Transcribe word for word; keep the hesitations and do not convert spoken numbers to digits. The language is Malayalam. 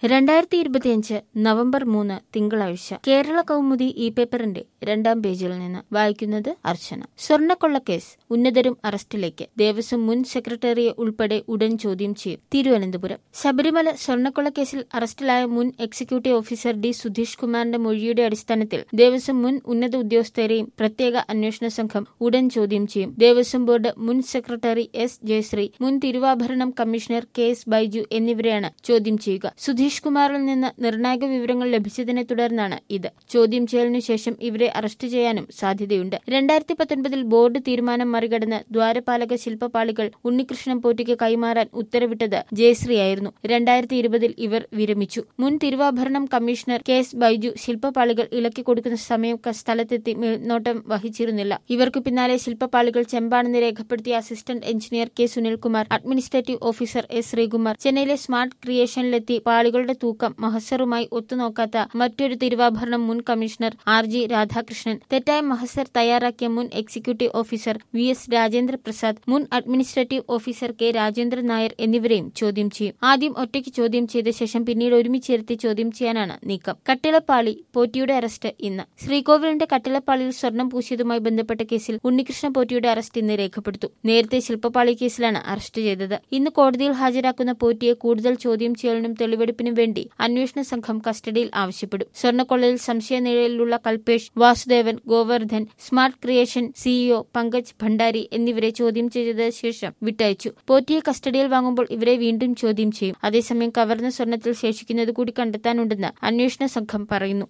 രണ്ടായിരത്തി ഇരുപത്തിയഞ്ച് നവംബർ മൂന്ന് തിങ്കളാഴ്ച കേരള കൗമുദി ഈ പേപ്പറിന്റെ രണ്ടാം പേജിൽ നിന്ന് വായിക്കുന്നത് അർച്ചന. സ്വർണ്ണക്കൊള്ളക്കേസ് ഉന്നതരും അറസ്റ്റിലേക്ക്, ദേവസ്വം മുൻ സെക്രട്ടറിയെ ഉൾപ്പെടെ ഉടൻ ചോദ്യം ചെയ്യും. തിരുവനന്തപുരം. ശബരിമല സ്വർണ്ണക്കൊള്ളക്കേസിൽ അറസ്റ്റിലായ മുൻ എക്സിക്യൂട്ടീവ് ഓഫീസർ ഡി സുധീഷ് കുമാറിന്റെ മൊഴിയുടെ അടിസ്ഥാനത്തിൽ ദേവസ്വം മുൻ ഉന്നത ഉദ്യോഗസ്ഥരെയും പ്രത്യേക അന്വേഷണ സംഘം ഉടൻ ചോദ്യം ചെയ്യും. ദേവസ്വം ബോർഡ് മുൻ സെക്രട്ടറി എസ് ജയശ്രീ, മുൻ തിരുവാഭരണം കമ്മീഷണർ കെ എസ് ബൈജു എന്നിവരെയാണ് ചോദ്യം ചെയ്യുക. സുധീഷ് കുമാറിൽ നിന്ന് നിർണായക വിവരങ്ങൾ ലഭിച്ചതിനെ തുടർന്നാണ് ഇത്. ചോദ്യം ചെയ്യലിനു ശേഷം ഇവരെ അറസ്റ്റ് ചെയ്യാനും സാധ്യതയുണ്ട്. രണ്ടായിരത്തി പത്തൊൻപതിൽ ബോർഡ് തീരുമാനം മറികടന്ന് ദ്വാരപാലക ശില്പപാളികൾ ഉണ്ണികൃഷ്ണൻ പോറ്റിക്ക് കൈമാറാൻ ഉത്തരവിട്ടത് ജയശ്രീയായിരുന്നു. രണ്ടായിരത്തി ഇരുപതിൽ ഇവർ വിരമിച്ചു. മുൻ തിരുവാഭരണം കമ്മീഷണർ കെ എസ് ബൈജു ശില്പപാളികൾ ഇളക്കിക്കൊടുക്കുന്ന സമയം സ്ഥലത്തെത്തി മേൽനോട്ടം വഹിച്ചിരുന്നില്ല. ഇവർക്ക് പിന്നാലെ ശില്പപാളികൾ ചെമ്പാണെന്ന് രേഖപ്പെടുത്തിയ assistant engineer K Sunilkumar, administrative officer S Sreekumar, ചെന്നൈയിലെ സ്മാർട്ട് ക്രിയേഷനിലെത്തി പാളികളുടെ തൂക്കം മഹസറുമായി ഒത്തുനോക്കാത്ത മറ്റൊരു തിരുവാഭരണം മുൻ കമ്മീഷണർ ആർ ജി രാധാകൃഷ്ണൻ, തെറ്റായ മഹസർ തയ്യാറാക്കിയ മുൻ executive officer V S Rajendra Prasad, മുൻ administrative officer K Rajendran Nair എന്നിവരെയും ചോദ്യം ചെയ്യും. ആദ്യം ഒറ്റയ്ക്ക് ചോദ്യം ചെയ്ത ശേഷം പിന്നീട് ഒരുമിച്ചിരുത്തി ചോദ്യം ചെയ്യാനാണ് നീക്കം. കട്ടിളപ്പാളി പോറ്റിയുടെ അറസ്റ്റ് ഇന്ന്. ശ്രീകോവിലിന്റെ കട്ടിളപ്പാളിയിൽ സ്വർണം പൂശിയതുമായി ബന്ധപ്പെട്ട കേസിൽ ഉണ്ണികൃഷ്ണൻ പോറ്റിയുടെ അറസ്റ്റ് ഇന്ന് രേഖപ്പെടുത്തും. നേരത്തെ ശില്പപാളി കേസിലാണ് അറസ്റ്റ് ചെയ്തത്. ഇന്ന് കോടതിയിൽ ഹാജരാക്കുന്ന പോറ്റിയെ കൂടുതൽ ചോദ്യം ചെയ്യലിനും തെളിവെടുപ്പിനും വേണ്ടി അന്വേഷണ സംഘം കസ്റ്റഡിയിൽ ആവശ്യപ്പെടും. സ്വർണ്ണക്കൊള്ളയിൽ സംശയനിഴലിലുള്ള Kalpesh, Vasudevan, Govardhan, smart creation CEO Pankaj Bhandari എന്നിവരെ ചോദ്യം ചെയ്ത ശേഷം വിട്ടയച്ചു. പോറ്റിയെ കസ്റ്റഡിയിൽ വാങ്ങുമ്പോൾ ഇവരെ വീണ്ടും ചോദ്യം ചെയ്യും. അതേസമയം കവർന്ന സ്വർണ്ണത്തിൽ ശേഷിക്കുന്നത് കൂടി കണ്ടെത്താനുണ്ടെന്ന് അന്വേഷണ സംഘം പറയുന്നു.